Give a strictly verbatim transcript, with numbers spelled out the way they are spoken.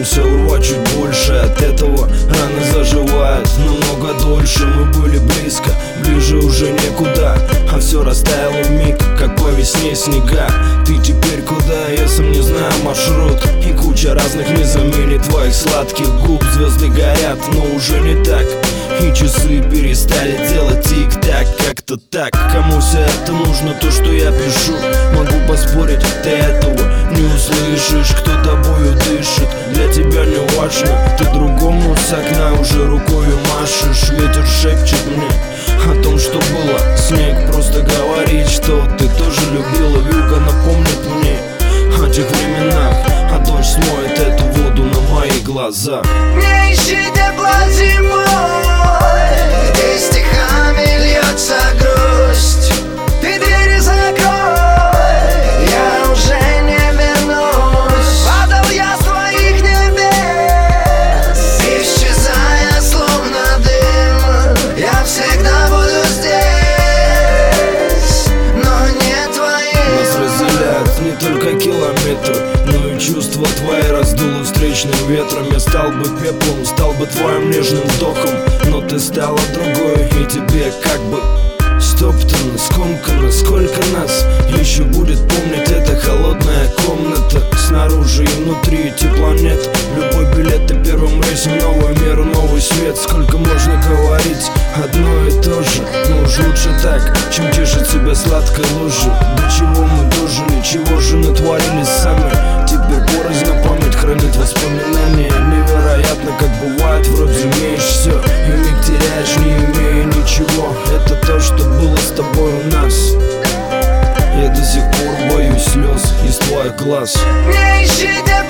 Стараемся урвать чуть больше, от этого раны заживают намного дольше. Мы были близко, ближе уже некуда, а все растаяло вмиг, как по весне снега. Ты теперь куда? Я сам не знаю маршрут, и куча разных не заменит твоих сладких губ. Звезды горят, но уже не так, и часы перестали делать тик-так. Как-то так, кому все это нужно, то, что я пишу? Могу поспорить, ты этого не услышишь. Кто тобою дышит, для тебя не важно. Ты другому с окна уже рукою машешь. Ветер шепчет мне о том, что было. Снег просто говорит, что ты тоже любила. Вьюга напомнит мне о тех временах, а дождь смоет эту воду на мои глаза. Не ищи тепла зимой, где стихами льется грусть. Ты двери закрой, я уже не вернусь. Падал я с твоих небес, исчезая словно дым. Я всегда буду здесь, но не твоим. Нас разделяют не только километры, но и чувства твои раздуло встречным ветром. Я стал бы пеплом, стал бы твоим нежным вдохом, но ты стала другой, и тебе как бы стоптано, скомкано. Сколько нас еще будет помнить эта холодная комната? Снаружи и внутри тепла нет. Любой билет и первым рейсом новый мир, новый свет. Сколько можно говорить одно и то же, но уж лучше так, чем тешить себя сладкой ложью. До чего мы дожили, чего же натворили сами? Теперь порознь, но память хранит воспоминания. Невероятно, как бывает, вроде имеешь все, и миг теряешь, не имея ничего. Это то, что было с тобой у нас. Я до сих пор боюсь слез из твоих глаз. Не ищи